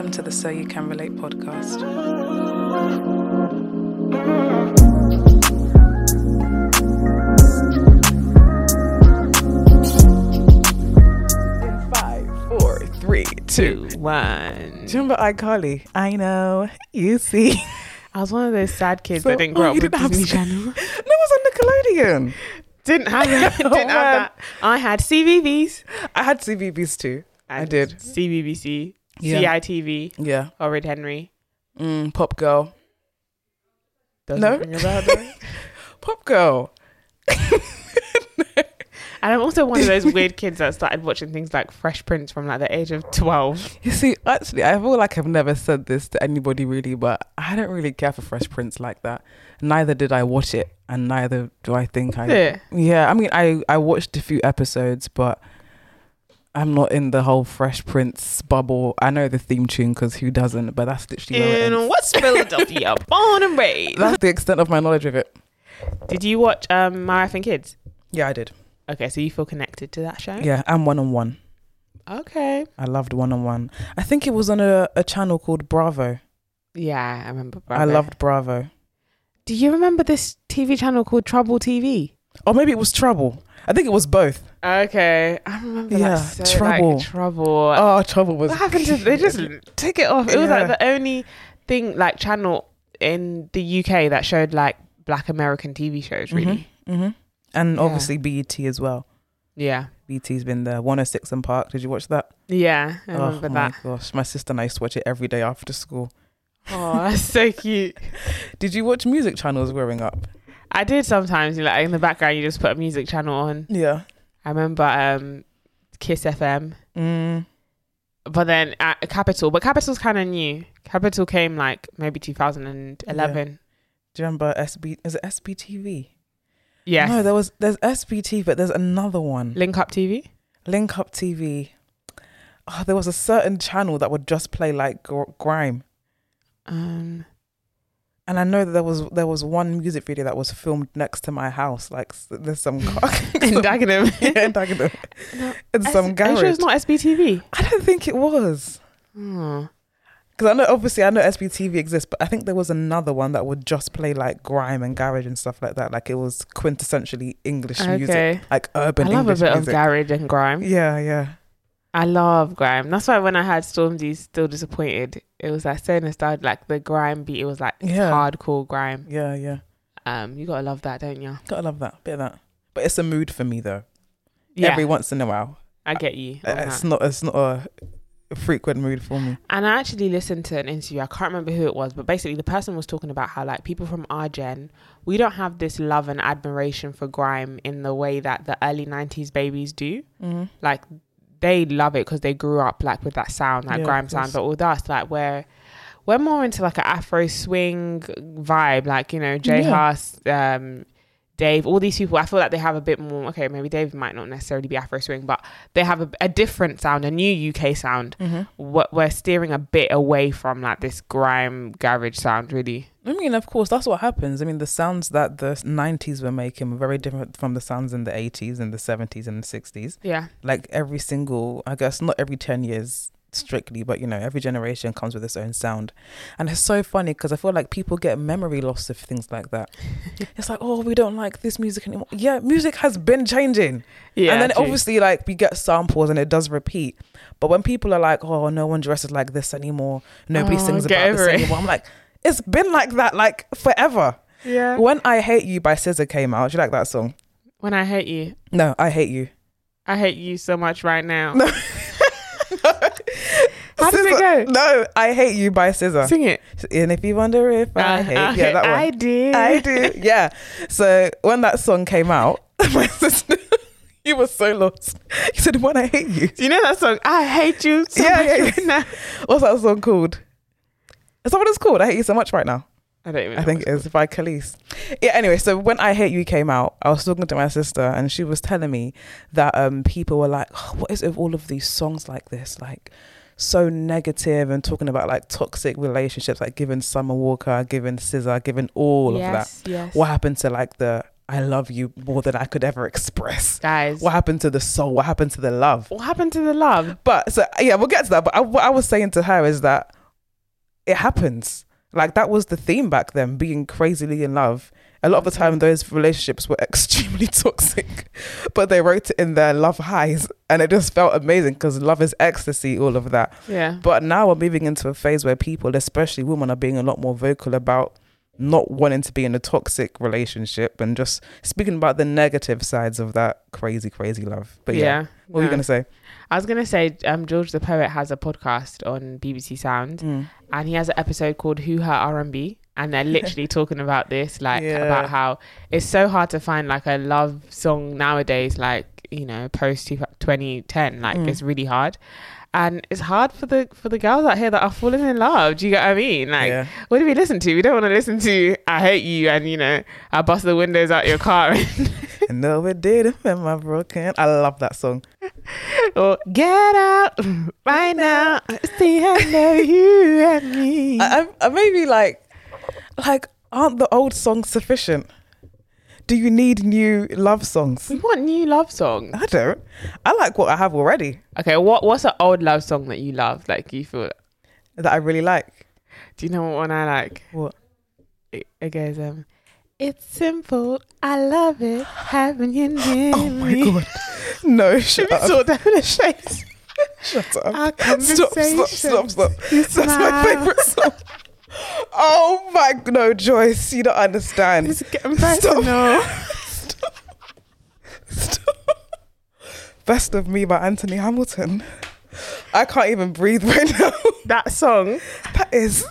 Welcome to the So You Can Relate podcast. 5, 4, 3, 2, 1. Do you remember iCarly? I know, you see. I was one of those sad kids that didn't grow up with Disney Channel. No, it was on Nickelodeon. Didn't have it. Didn't have that. I had CBBS. I had CBBS too. I did. CBBC, Yeah. CITV, Yeah. Horrid Henry. Pop Girl. Doesn't No. ring a bell, though. Pop Girl. And I'm also one of those weird kids that started watching things like Fresh Prince from like the age of 12. You see, actually, I feel like I've never said this to anybody really, but I don't really care for Fresh Prince like that. Neither did I watch it, and neither do I think I... Yeah. Yeah, I mean, I watched a few episodes, but I'm not in the whole Fresh Prince bubble. I know the theme tune, because who doesn't? But that's literally where it In ends. what's Philadelphia? Born and raised. That's the extent of my knowledge of it. Did you watch My Wife and Kids? Yeah, I did. Okay, so you feel connected to that show? Yeah, and One-on-One. Okay. I loved One-on-One. I think it was on a channel called Bravo. Yeah, I remember Bravo. I loved Bravo. Do you remember this TV channel called Trouble TV? Or maybe it was Trouble. I think it was both. Okay, I remember Yeah, that. So, Trouble. Like, Trouble. Oh, Trouble was... What happened to... They just took it off. It was like Yeah. the only thing, like, channel in the UK that showed, like, Black American TV shows, really. Mm-hmm. And Yeah. obviously BET as well. Yeah. BET's been there. 106 and Park. Did you watch that? Yeah, I remember that. Oh my gosh. My sister and I used to watch it every day after school. Oh, that's so cute. Did you watch music channels growing up? I did sometimes, like, in the background, you just put a music channel on. Yeah. I remember Kiss FM. But then Capital. But Capital's kind of new. Capital came, like, maybe 2011. Do you remember SB? Is it SBTV? Yes. No, there's SBT, but there's another one. Link Up TV? Link Up TV. Oh, there was a certain channel that would just play like grime. And I know that there was one music video that was filmed next to my house. Like there's some in Dagenham. Yeah, in Dagenham. No, in some garage. Are you sure it's not SBTV? I don't think it was. Oh. Because I know SBTV exists, but I think there was another one that would just play like grime and garage and stuff like that. Like it was quintessentially English music, like urban English music. I love a bit of garage and grime. Yeah. I love grime. That's why when I heard Stormzy's Still Disappointed, it was like so nostalgic. Like the grime beat, it was like hardcore grime. Yeah. You gotta love that, don't you? Gotta love that, bit of that. But it's a mood for me though. Yeah. Every once in a while. I get you. It's not a frequent mood for me. And I actually listened to an interview, I can't remember who it was, but basically the person was talking about how like people from our gen, we don't have this love and admiration for grime in the way that the early 90s babies do. Like they love it because they grew up like with that sound, that grime sound. But with us, like we're more into like an Afro swing vibe, like, you know, Jay Huss, Dave, all these people, I feel like they have a bit more, okay, maybe Dave might not necessarily be Afro swing, but they have a different sound, a new UK sound. We're steering a bit away from like this grime garage sound, really. I mean, of course, that's what happens. I mean, the sounds that the 90s were making were very different from the sounds in the 80s and the 70s and the 60s. Yeah. Like every single, I guess not every 10 years strictly, but you know, every generation comes with its own sound. And it's so funny because I feel like people get memory loss of things like that. It's like, oh, we don't like this music anymore. Yeah, music has been changing. Yeah. And then obviously like we get samples and it does repeat. But when people are like, oh, no one dresses like this anymore, nobody sings about this anymore, I'm like, it's been like that like forever. Yeah. When I Hate You by SZA came out, do you like that song? When I Hate You. No, I Hate You. I hate you so much right now. No. How does it go? No, I Hate You by SZA. Sing it. And if you wonder if I hate, that one. I do. Yeah. So when that song came out, my sister, you were so lost. You said, when I Hate You. Do you know that song? I hate you so much right now. What's that song called? Is that what it's called? I Hate You So Much Right Now. I don't even know. I think it is by Khalees. Yeah, anyway, so when I Hate You came out, I was talking to my sister and she was telling me that people were like, oh, what is it with all of these songs like this? Like so negative and talking about like toxic relationships, like giving Summer Walker, giving SZA, giving all of that. Yes. What happened to like the I love you more than I could ever express. Guys, What happened to the soul? What happened to the love? what happened to the love? But so yeah, we'll get to that. But what I was saying to her is that it happens. Like that was the theme back then, being crazily in love. A lot of the time, those relationships were extremely toxic, but they wrote it in their love highs, and it just felt amazing because love is ecstasy, all of that. Yeah. But now we're moving into a phase where people, especially women, are being a lot more vocal about not wanting to be in a toxic relationship and just speaking about the negative sides of that crazy love. But yeah, what were you gonna say? I was gonna say George the Poet has a podcast on BBC Sound, and he has an episode called Who Hurt R&B, and they're literally talking about this, like about how it's so hard to find like a love song nowadays, like, you know, post 2010, like it's really hard. And it's hard for the girls out here that are falling in love. Do you get what I mean? Like, what do we listen to? We don't want to listen to I Hate You and, you know, I bust the windows out your car. And no, it didn't when my broken. I love that song. Or get out right now. See, I know you and me. I maybe like, aren't the old songs sufficient? Do you need new love songs? We want new love songs. I don't. I like what I have already. Okay, what's an old love song that you love? Like you feel that I really like. Do you know what one I like? What? It goes, it's simple, I love it, having you near Oh my me. god. No, shut up. Saw that in the shades. Shut up. Our conversation. Stop. That's my favourite song. Oh my, no, Joyce, you don't understand. It's getting personal. Stop. Best of Me by Anthony Hamilton. I can't even breathe right now. That song. That is.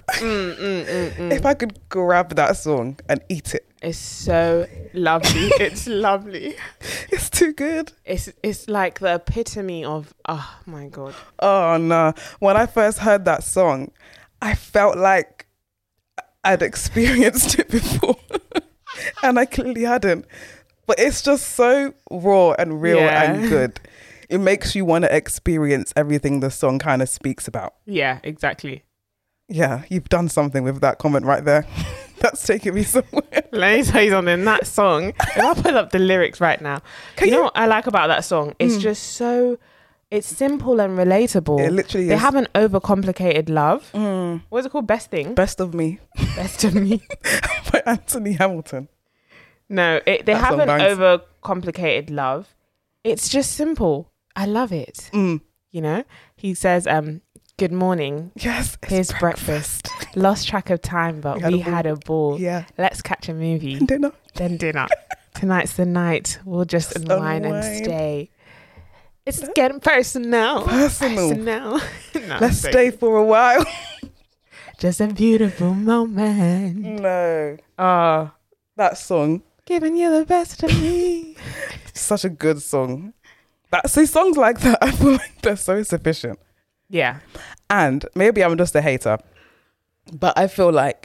If I could grab that song and eat it. It's so lovely. It's lovely. It's too good. It's like the epitome of, oh my God. Oh no. When I first heard that song, I felt like I'd experienced it before. And I clearly hadn't. But it's just so raw and real and good. It makes you want to experience everything the song kind of speaks about. Yeah, exactly. Yeah, you've done something with that comment right there. That's taking me somewhere. Let me tell you something. That song, if I pull up the lyrics right now, you know what I like about that song? It's just so, it's simple and relatable. It literally They is. have an overcomplicated love. What's it called? Best Thing? Best of Me Best of Me. by Anthony Hamilton. No, they That have song an bangs. overcomplicated love. It's just simple. I love it. You know, he says, good morning. Yes. Here's breakfast. Lost track of time, but we had a ball. Yeah. Let's catch a movie. Dinner. Then dinner. Tonight's the night. We'll just unwind and stay. It's getting personal. Personal. No, Let's stay for a while. Just a beautiful moment. No. Oh, That song. giving you the best of me. Such a good song. Songs like that, I feel like they're so sufficient. Yeah. And maybe I'm just a hater, but I feel like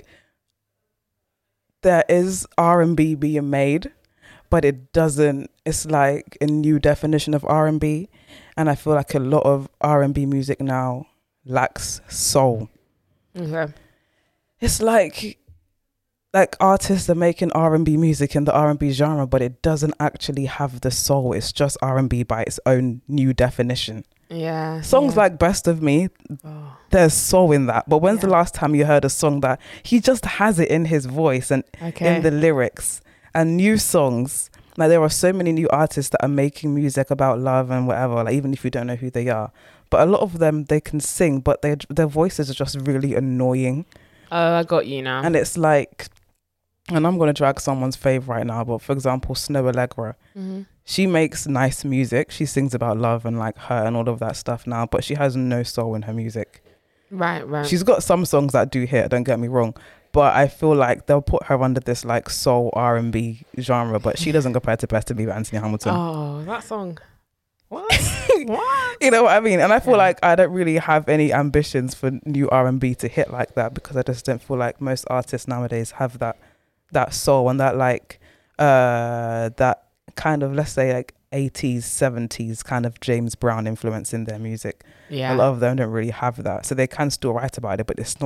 there is R&B being made, but it doesn't, it's like a new definition of R&B. And I feel like a lot of R&B music now lacks soul. Okay. It's like artists are making R&B music in the R&B genre, but it doesn't actually have the soul. It's just R&B by its own new definition. Yeah. Songs like Best of Me, there's soul in that. But when's the last time you heard a song that he just has it in his voice and in the lyrics? And new songs, like there are so many new artists that are making music about love and whatever, like even if you don't know who they are. But a lot of them, they can sing, but their voices are just really annoying. Oh, I got you now. And it's like, and I'm going to drag someone's fave right now, but for example, Snow Allegra. She makes nice music. She sings about love and like her and all of that stuff now, but she has no soul in her music. Right. She's got some songs that do hit, don't get me wrong, but I feel like they'll put her under this like soul R&B genre, but she doesn't compare to Best of Me by Anthony Hamilton. Oh, that song. What? What? You know what I mean? And I feel like I don't really have any ambitions for new R&B to hit like that, because I just don't feel like most artists nowadays have that soul and that like that kind of, let's say like 80s 70s kind of James Brown influence in their music. Yeah. A lot of them don't really have that, so they can still write about it, but it's not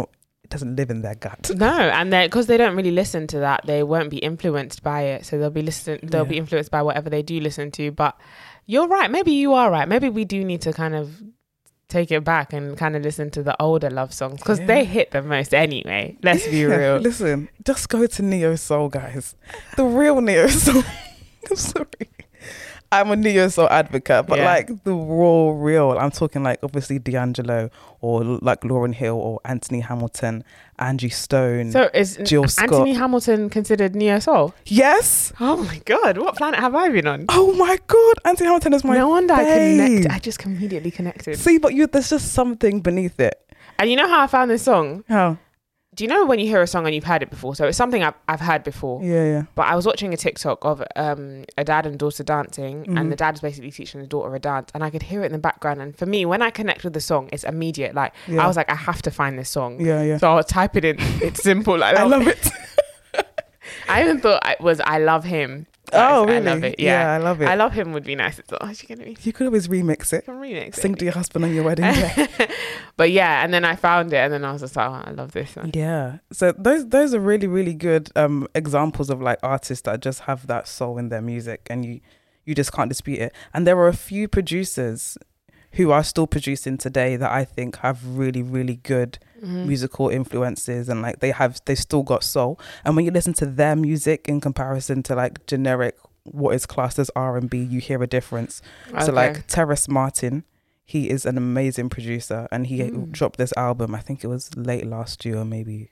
doesn't live in their gut. No, and because they don't really listen to that, they won't be influenced by it. So they'll be influenced by whatever they do listen to. But you're right. Maybe you are right. Maybe we do need to kind of take it back and kind of listen to the older love songs because they hit the most anyway. Let's be real. Listen, just go to Neo Soul, guys. The real Neo Soul. I'm sorry. I'm a Neo Soul advocate, but like the raw real. I'm talking like obviously D'Angelo or like Lauryn Hill or Anthony Hamilton, Angie Stone. So is Jill Scott. Anthony Hamilton considered Neo Soul? Yes. Oh my God, what planet have I been on? Oh my God, Anthony Hamilton is my No wonder fave. I just immediately connected. See, but there's just something beneath it. And you know how I found this song? How? Do you know when you hear a song and you've heard it before? So it's something I've heard before. Yeah. But I was watching a TikTok of a dad and daughter dancing, and the dad is basically teaching the daughter a dance, and I could hear it in the background. And for me, when I connect with the song, it's immediate. Like I was like, I have to find this song. Yeah. So I'll type it in. It's simple. Like, I love it. I even thought it was I love him. Oh, really? I love it. Yeah, I love it. I love him would be nice. It's like, you could always remix it. Sing to your husband on your wedding day. But yeah, and then I found it, and then I was just like, oh, I love this one. Yeah. So those are really, really good examples of like artists that just have that soul in their music, and you just can't dispute it. And there are a few producers who are still producing today that I think have really, really good musical influences, and like they still got soul. And when you listen to their music in comparison to like generic what is classed as R&B, you hear a difference. Okay. So like Terrace Martin, he is an amazing producer, and he dropped this album, I think it was late last year,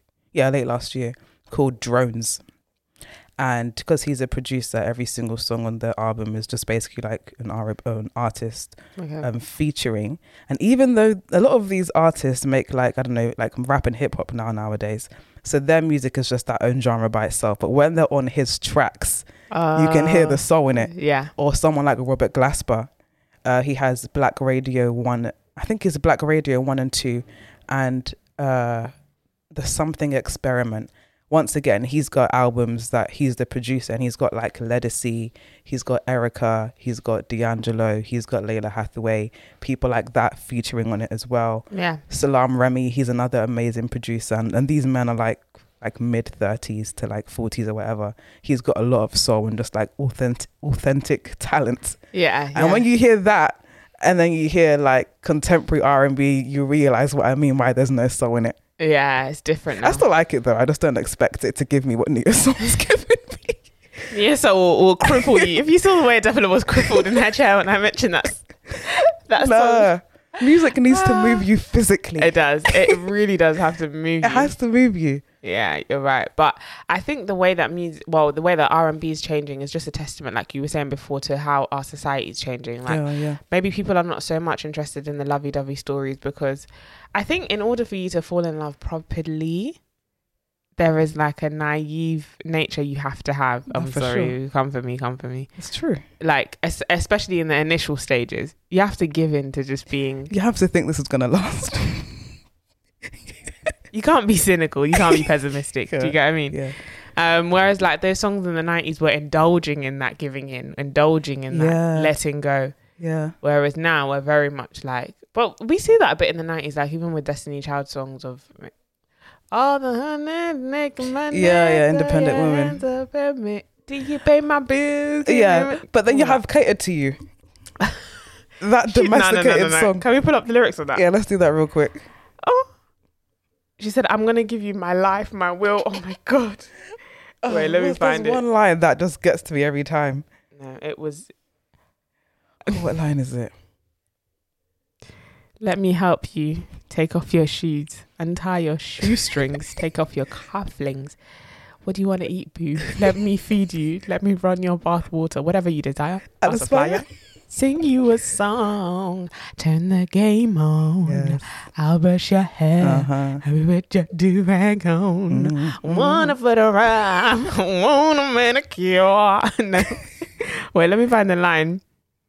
called Drones. And because he's a producer, every single song on the album is just basically like an artist featuring. And even though a lot of these artists make like, I don't know, like rap and hip hop nowadays, so their music is just that own genre by itself. But when they're on his tracks, you can hear the soul in it. Yeah. Or someone like Robert Glasper, he has Black Radio 1, I think it's Black Radio 1 and 2, and the Something Experiment. Once again, he's got albums that he's the producer, and he's got like Ledisi, he's got Erica, he's got D'Angelo, he's got Layla Hathaway, people like that featuring on it as well. Yeah. Salam Remy, he's another amazing producer, and these men are like mid 30s to like 40s or whatever. He's got a lot of soul and just like authentic talent. Yeah. And when you hear that, and then you hear like contemporary R&B, you realize what I mean, why there's no soul in it. Yeah, it's different now. I still like it though. I just don't expect it to give me what Neo Soul's giving me. Neo Soul will cripple you. If you saw the way Devila was crippled in her chair when I mentioned that song. Music needs to move you physically. It does. It really does have to move you. It has to move you. Yeah, you're right. But I think the way that the way that R&B is changing is just a testament, like you were saying before, to how our society is changing. Like maybe people are not so much interested in the lovey-dovey stories, because I think in order for you to fall in love properly, there is like a naive nature you have to have. I'm sorry, sure. Come for me. It's true. Like, especially in the initial stages, you have to give in to just being... You have to think this is going to last. You can't be cynical. You can't be pessimistic. Do you get what I mean? Yeah. Whereas like those songs in the 90s were indulging in that giving in, indulging in that letting go. Yeah. Whereas now we're very much like... Well, we see that a bit in the 90s, like even with Destiny Child songs of... All the honey making my independent women. Do you pay my bills? Yeah, but then you have Catered to You. That domesticated song. Can we pull up the lyrics of that? Yeah, let's do that real quick. Oh, she said, "I'm gonna give you my life, my will." Oh my God. Wait, let me find it. One line that just gets to me every time. No, it was. What line is it? Let me help you. Take off your shoes. Untie your shoestrings. Take off your cufflinks. What do you want to eat, boo? Let me feed you. Let me run your bath water. Whatever you desire. Aspire. Sing you a song. Turn the game on. Yes. I'll brush your hair. Happy with your do-rag on. Wanna put a rhyme. Wanna manicure. No. Wait, let me find the line.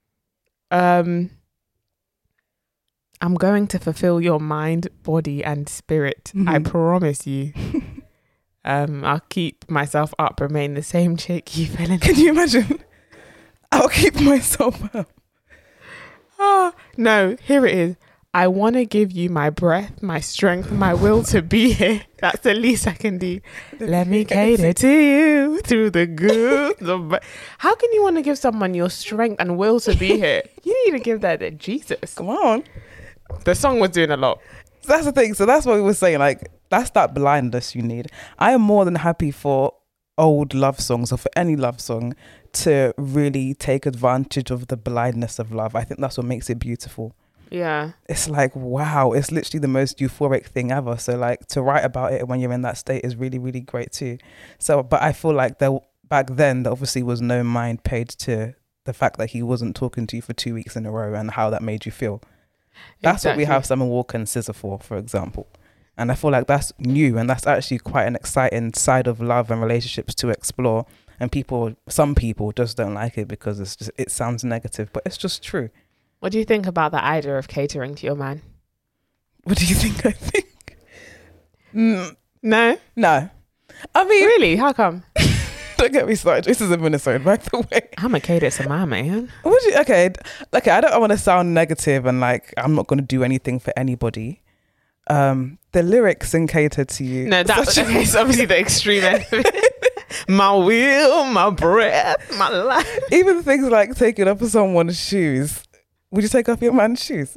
I'm going to fulfill your mind, body, and spirit. I promise you. I'll keep myself up, remain the same chick you fell in. Can you imagine? I'll keep myself up. Oh, no, here it is. I want to give you my breath, my strength, my will to be here. That's the least I can do. Let me cater to you through the good, the bad. How can you want to give someone your strength and will to be here? You need to give that to Jesus. Come on. The song was doing a lot. So that's the thing. So that's what we were saying. Like, that's that blindness you need. I am more than happy for old love songs or for any love song to really take advantage of the blindness of love. I think that's what makes it beautiful. Yeah. It's like, wow, it's literally the most euphoric thing ever. So like to write about it when you're in that state is really, really great too. So, but I feel like back then there obviously was no mind paid to the fact that he wasn't talking to you for 2 weeks in a row and how that made you feel. That's exactly what we have Summer Walker and SZA for example. And I feel like that's new and that's actually quite an exciting side of love and relationships to explore. And some people just don't like it because it sounds negative, but it's just true. What do you think about the idea of catering to your man? What do you think I think? No? No. I mean... Really? How come? Don't get me started. This is a Minnesota, by the way. I'm a cater to my man. Okay, I don't want to sound negative and like I'm not going to do anything for anybody. The lyrics in Cater to You. No, it's obviously the extreme end of it. My will, my breath, my life. Even things like taking off someone's shoes. Would you take off your man's shoes?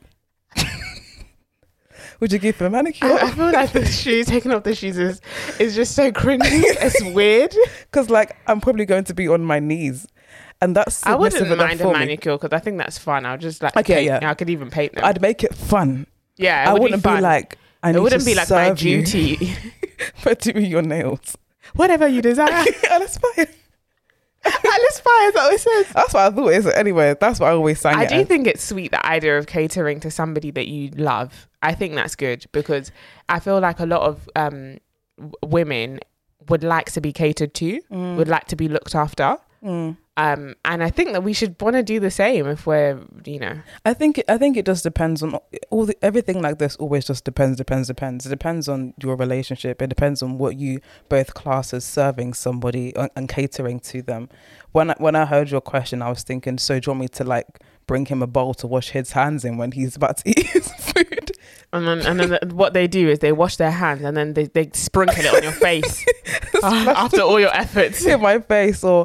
Would you give him a manicure? I feel like taking off the shoes is just so cringy. It's weird. Because like I'm probably going to be on my knees. And that's I wouldn't mind a manicure because I think that's fun. I'll just like paint. Yeah. I could even paint them. I'd make it fun. Yeah, I wouldn't be like it wouldn't be like my duty for doing your nails. Whatever you desire. I'll aspire. I'll aspire, is that what it says? That's what I thought it is. Anyway, that's what I always sang. I do think it's sweet, the idea of catering to somebody that you love. I think that's good because I feel like a lot of women would like to be catered to, would like to be looked after. And I think that we should want to do the same if we're, I think it just depends on everything like this. Always just depends. It depends on your relationship. It depends on what you both class as serving somebody and catering to them. When I heard your question, I was thinking, so do you want me to like bring him a bowl to wash his hands in when he's about to eat his food? And then what they do is they wash their hands and then they sprinkle it on your face after all your efforts. In my face, or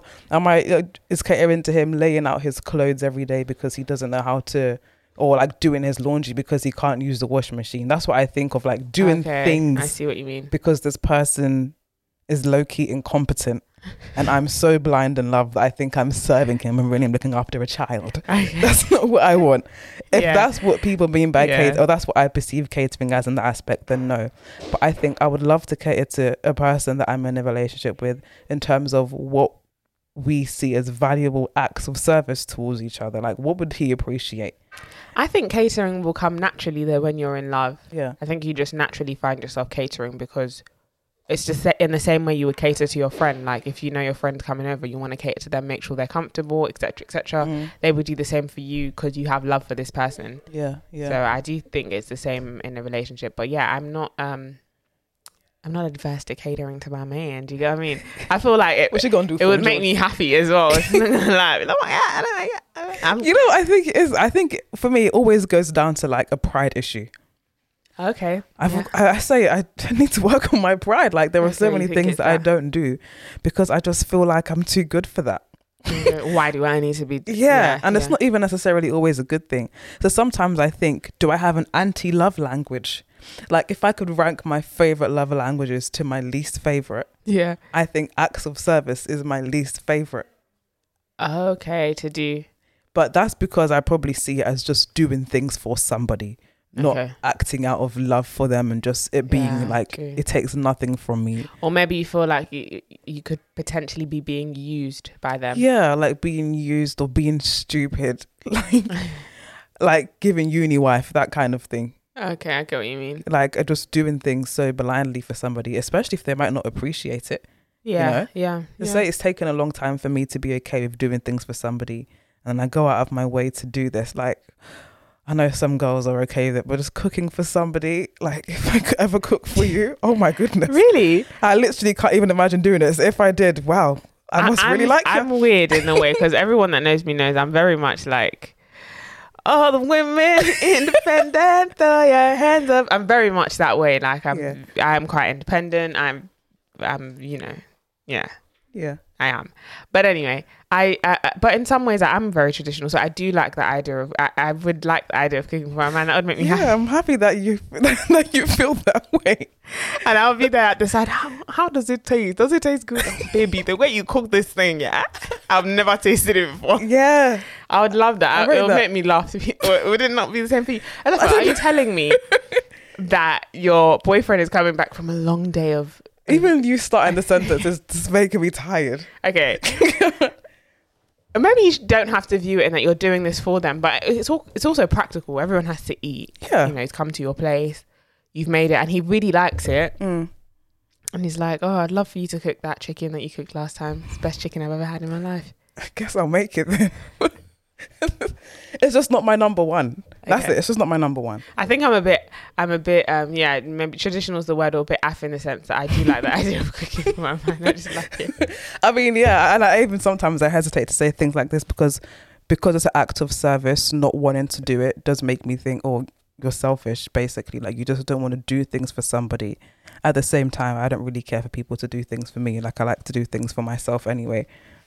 is catering to him laying out his clothes every day because he doesn't know how to, or like doing his laundry because he can't use the washing machine. That's what I think of, like doing things. I see what you mean. Because this person is low-key incompetent and I'm so blind in love that I think I'm serving him and really looking after a child. That's not what I want. If that's what people mean by cater, or that's what I perceive catering as in that aspect, then no. But I think I would love to cater to a person that I'm in a relationship with in terms of what we see as valuable acts of service towards each other. Like, what would he appreciate? I think catering will come naturally though when you're in love. Yeah. I think you just naturally find yourself catering because it's just in the same way you would cater to your friend. Like if you know your friend's coming over, you want to cater to them, make sure they're comfortable, etc., etc. They would do the same for you because you have love for this person. Yeah. So I do think it's the same in a relationship. But yeah, I'm not adverse to catering to my man. Do you get what I mean? I feel like it would make me happy as well. I think for me it always goes down to like a pride issue. Okay. I say I need to work on my pride. Like there are so many things that I don't do because I just feel like I'm too good for that. Why do I need to be? It's not even necessarily always a good thing. So sometimes I think, do I have an anti-love language? Like if I could rank my favorite love languages to my least favorite, I think acts of service is my least favorite. Okay, to do. But that's because I probably see it as just doing things for somebody. Not acting out of love for them and just it being it takes nothing from me. Or maybe you feel like you could potentially be being used by them. Yeah, like being used or being stupid. Like giving uni wife, that kind of thing. Okay, I get what you mean. Like just doing things so blindly for somebody, especially if they might not appreciate it. Yeah, Say it's taken a long time for me to be okay with doing things for somebody and I go out of my way to do this. Like I know some girls are okay with it, but just cooking for somebody, like if I could ever cook for you, oh my goodness. Really? I literally can't even imagine doing it. So if I did, wow, I must really like you. I'm weird in a way because everyone that knows me knows I'm very much like, all the women independent, throw your hands up. I'm very much that way. Like I'm quite independent. I'm you know, yeah. I am. But anyway, I but in some ways I am very traditional. So I do like the idea of I would like the idea of cooking for my man. That would make me happy. I'm happy that you feel that way. And I'll be there at the side. How does it taste? Does it taste good? Oh, baby, the way you cook this thing, yeah. I've never tasted it before. Yeah. I would love that. It'll make me laugh. Would it not be the same for you? And that's are you telling me that your boyfriend is coming back from a long day of... Even you starting the sentence is just making me tired. Okay. Maybe you don't have to view it in that you're doing this for them, but it's also practical. Everyone has to eat. Yeah. You know, he's come to your place, you've made it, and he really likes it. Mm. And he's like, oh, I'd love for you to cook that chicken that you cooked last time. It's the best chicken I've ever had in my life. I guess I'll make it then. It's just not my number one. That's it. It's just not my number one. I think I'm a bit, maybe traditional is the word, or a bit aff in the sense that I do like the idea of cooking for my man. I just like it. I mean, yeah, and I even sometimes I hesitate to say things like this because it's an act of service. Not wanting to do it does make me think, oh, you're selfish, basically. Like, you just don't want to do things for somebody. At the same time, I don't really care for people to do things for me. Like, I like to do things for myself anyway.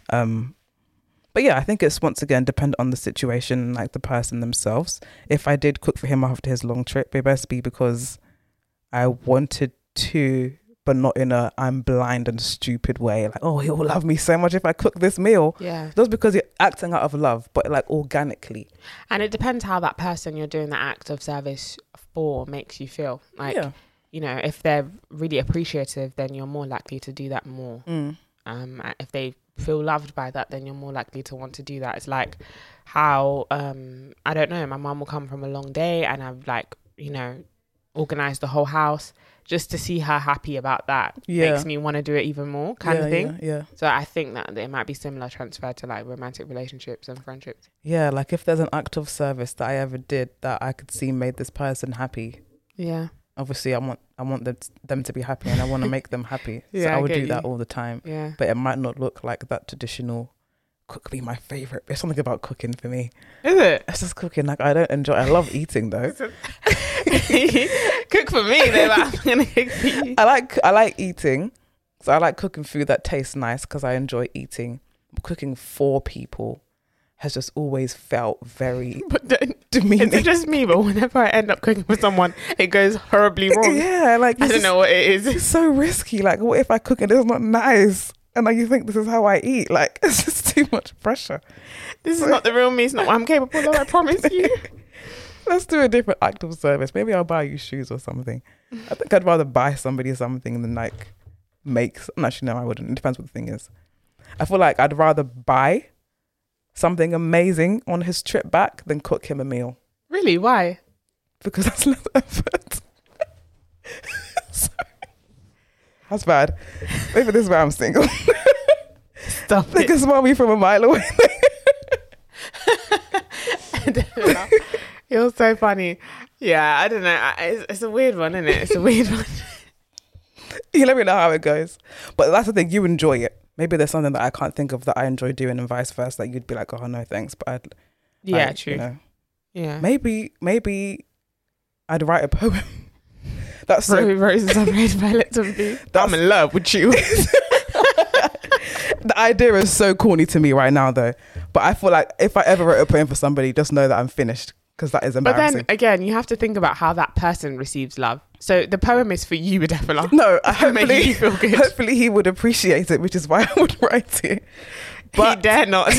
But yeah, I think it's once again dependent on the situation, like the person themselves. If I did cook for him after his long trip, it best be because I wanted to, but not in a I'm blind and stupid way. Like, oh, he'll love me so much if I cook this meal. Yeah. Just because you're acting out of love, but like organically. And it depends how that person you're doing the act of service for makes you feel. Like, you know, if they're really appreciative, then you're more likely to do that more. If they feel loved by that, then you're more likely to want to do that. It's like how I don't know, my mum will come from a long day and I've like, you know, organized the whole house just to see her happy about that. Makes me want to do it even more kind of thing. So I think that it might be similar transferred to like romantic relationships and friendships. Like if there's an act of service that I ever did that I could see made this person happy, obviously I want them to be happy and I want to make them happy. So I would do that all the time. But it might not look like that traditional cook me my favorite. There's something about cooking for me. Is it? It's just cooking. Like, I don't enjoy, I love eating though. Cook for me. They're like, I'm gonna cook for you. I like eating. So I like cooking food that tastes nice because I enjoy eating. Cooking for people has just always felt very demeaning. It's just me, but whenever I end up cooking for someone, it goes horribly wrong. Like I don't know what it is. It's so risky. Like, what if I cook and it's not nice? And like, you think this is how I eat? Like, it's just too much pressure. This is not the real me. It's not what I'm capable of, I promise you. Let's do a different act of service. Maybe I'll buy you shoes or something. I think I'd rather buy somebody something than like actually, no, I wouldn't. It depends what the thing is. I feel like I'd rather buy something amazing on his trip back than cook him a meal. Really? Why? Because that's less effort. Sorry. That's bad. Maybe this is why I'm single. Stop they can smell me from a mile away. You're so funny. Yeah, I don't know. It's a weird one, isn't it? It's a weird one. You let me know how it goes. But that's the thing. You enjoy it. Maybe there's something that I can't think of that I enjoy doing and vice versa. That you'd be like, oh, no, thanks. But true. You know, yeah. Maybe I'd write a poem. That's so... Roses are red, violets are blue. I'm in love with you. The idea is so corny to me right now, though. But I feel like if I ever wrote a poem for somebody, just know that I'm finished. Because that is embarrassing. But then, again, you have to think about how that person receives love. So the poem is for you, Adefola. No, hopefully you feel good. Hopefully he would appreciate it, which is why I would write it. But he dare not.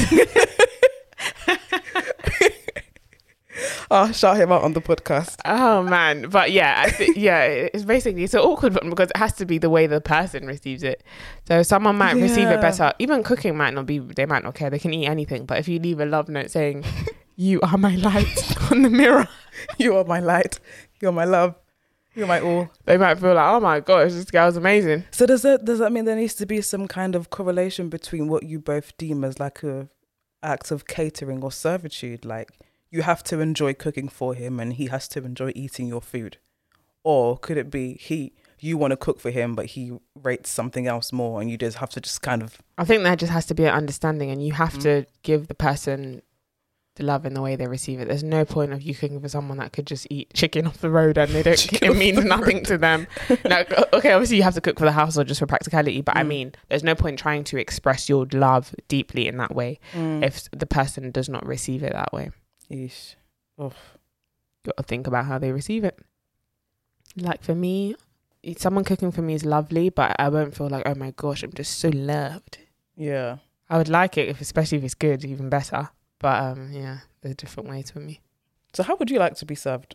I'll shout him out on the podcast. Oh man, but yeah, it's basically it's an awkward one because it has to be the way the person receives it. So someone might receive it better. Even cooking they might not care. They can eat anything. But if you leave a love note saying, "You are my light" on the mirror, you are my light, you're my love, you're my all, they might feel like, oh my gosh, this girl's amazing. So does that mean there needs to be some kind of correlation between what you both deem as like a act of catering or servitude, like? You have to enjoy cooking for him and he has to enjoy eating your food? Or could it be you want to cook for him but he rates something else more and you have to kind of... I think there just has to be an understanding and you have to give the person the love in the way they receive it. There's no point of you cooking for someone that could just eat chicken off the road and they don't. It means nothing to them. Now, okay, obviously you have to cook for the house or just for practicality, but I mean, there's no point trying to express your love deeply in that way if the person does not receive it that way. Yeesh. Oof. Got to think about how they receive it. Like for me, someone cooking for me is lovely, but I won't feel like, oh my gosh, I'm just so loved. Yeah. I would like it, especially if it's good, even better. But yeah, there's different ways for me. So how would you like to be served?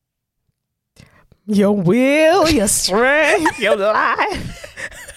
Your will, your strength, your life.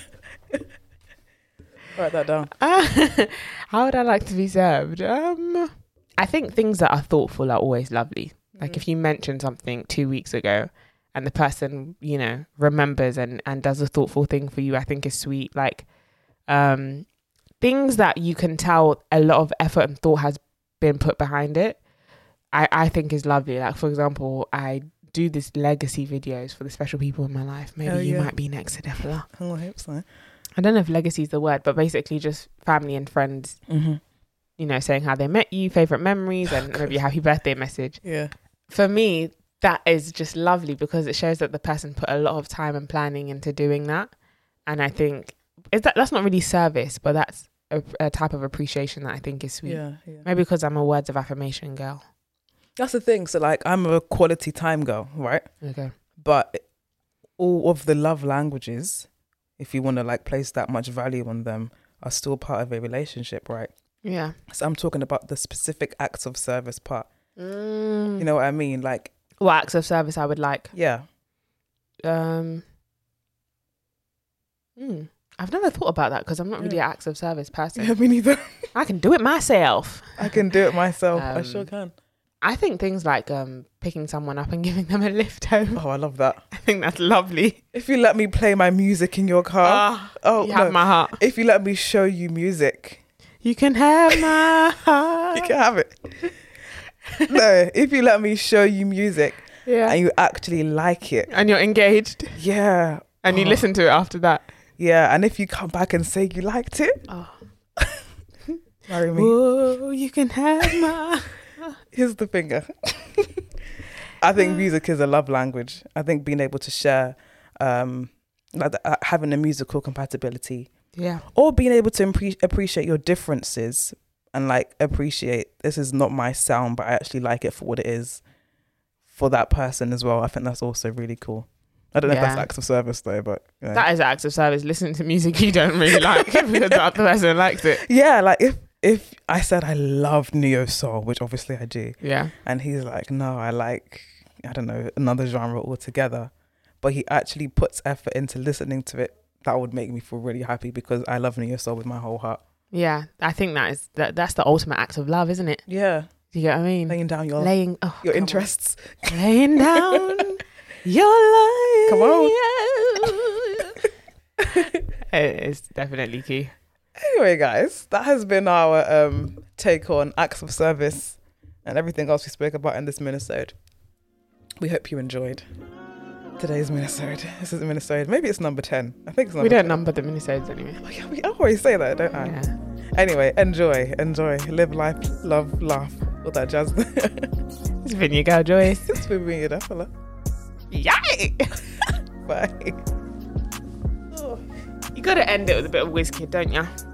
Write that down. How would I like to be served? I think things that are thoughtful are always lovely. Like if you mentioned something 2 weeks ago and the person, you know, remembers and does a thoughtful thing for you, I think is sweet. Like things that you can tell a lot of effort and thought has been put behind it, I think is lovely. Like for example, I do this legacy videos for the special people in my life. Maybe you might be next to Defla. Oh, I hope so. I don't know if legacy is the word, but basically just family and friends, you know, saying how they met you, favourite memories, and maybe a happy birthday message. Yeah. For me, that is just lovely because it shows that the person put a lot of time and planning into doing that. And I think that's not really service, but that's a type of appreciation that I think is sweet. Yeah. Maybe because I'm a words of affirmation girl. That's the thing. So like I'm a quality time girl, right? Okay. But all of the love languages, if you want to like place that much value on them, are still part of a relationship, right? Yeah. So I'm talking about the specific acts of service part. You know what I mean? Like what acts of service I would like? Yeah. I've never thought about that because I'm not really an acts of service person. Yeah, me neither. I can do it myself. I can do it myself. I sure can. I think things like picking someone up and giving them a lift home. Oh, I love that. I think that's lovely. If you let me play my music in your car. You have my heart. If you let me show you music. You can have my heart. You can have it. No, if you let me show you music and you actually like it. And you're engaged. Yeah. And you listen to it after that. Yeah, and if you come back and say you liked it. Marry me. Oh, you can have my... Here's the finger. I think music is a love language. I think being able to share, having a musical compatibility. Yeah. Or being able to appreciate your differences and like appreciate this is not my sound, but I actually like it for what it is for that person as well. I think that's also really cool. I don't know if that's acts of service though, but you know. That is acts of service. Listening to music you don't really like because the other person likes it. Yeah, like if I said I love neo soul, which obviously I do, and he's like, no, I like, I don't know, another genre altogether, but he actually puts effort into listening to it, that would make me feel really happy because I love neo soul with my whole heart. Yeah, I think that's the ultimate act of love, isn't it? Yeah. Do you get what I mean? Laying down your interests. Laying down your life. Come on. It's definitely key. Anyway, guys, that has been our take on acts of service and everything else we spoke about in this minisode. We hope you enjoyed today's minisode. This is minisode. Maybe it's number 10. I think it's number 10. We don't number the minisodes anyway. Oh, yeah, I always say that, don't I? Yeah. Anyway, enjoy. Live life, love, laugh. All that jazz. It's been your girl, Joyce. It's been me, Defla. Yay! Bye. You gotta end it with a bit of Wizkid, don't you?